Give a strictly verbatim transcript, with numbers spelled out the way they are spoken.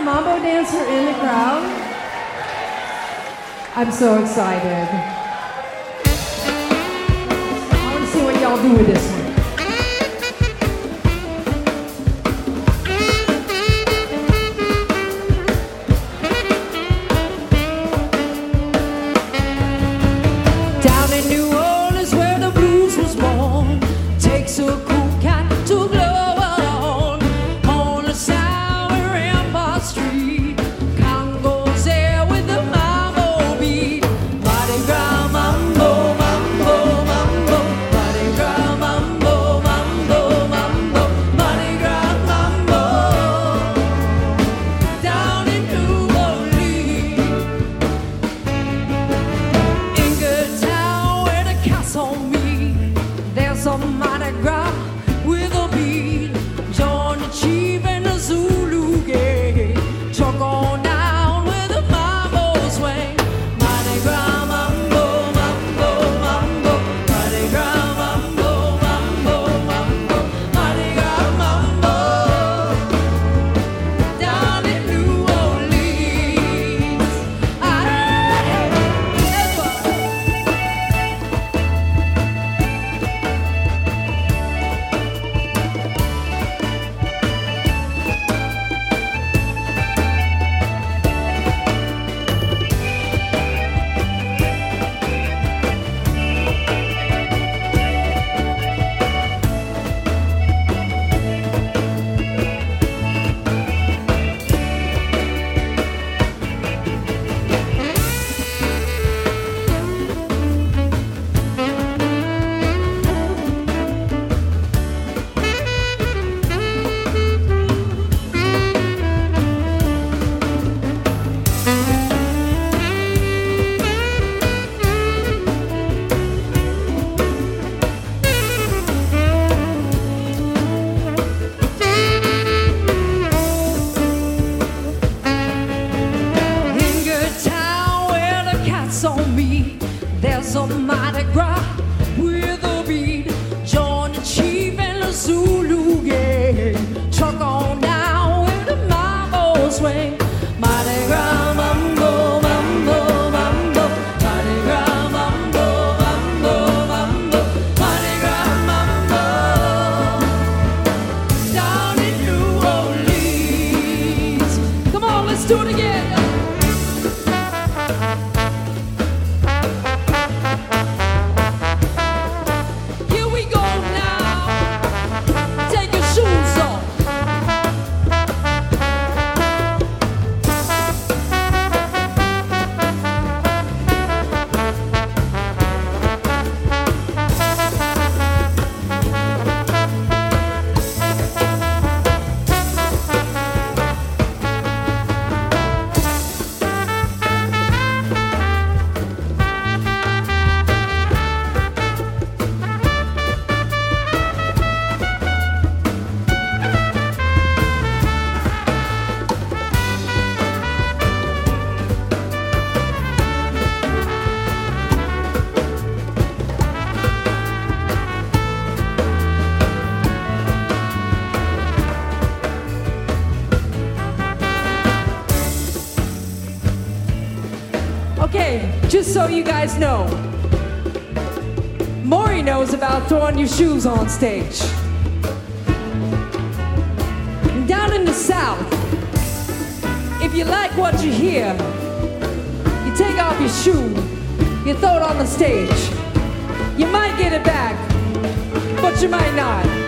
mambo dancer in the crowd? I'm so excited. I want to see what y'all do with this one. Down in New Orleans where the blues was born, takes a cool cat to blow on on a sour Empire Street. Congo's there with the mambo beat. Mardi Gras mambo, mambo, mambo. Mardi Gras mambo, mambo, mambo. Mardi Gras mambo. Down in New Orleans, in good town where the cat's on me, there's a Mardi Gras with a beat. Join the chief and the Zulu gang. Truck on down with the mambo swing. Mardi Gras mambo, mambo, mambo. Mardi Gras mambo, mambo, mambo. Mardi Gras mambo. Down in New Orleans. I In good town where the cat's on me, there's a Mardi Gras with a beat. Join the chief and the Zulu gang. Truck on down with the mambo swing. Mardi Gras mambo, mambo, mambo. Mardi Gras mambo, mambo, mambo. Mardi Gras mambo. Down in New Orleans. Come on, let's do it again. Here we go now. Take your shoes off. Okay, just so you guys know, Maury knows about throwing your shoes on stage. Down in the South, if you like what you hear, you take off your shoe, you throw it on the stage. You might get it back, but you might not.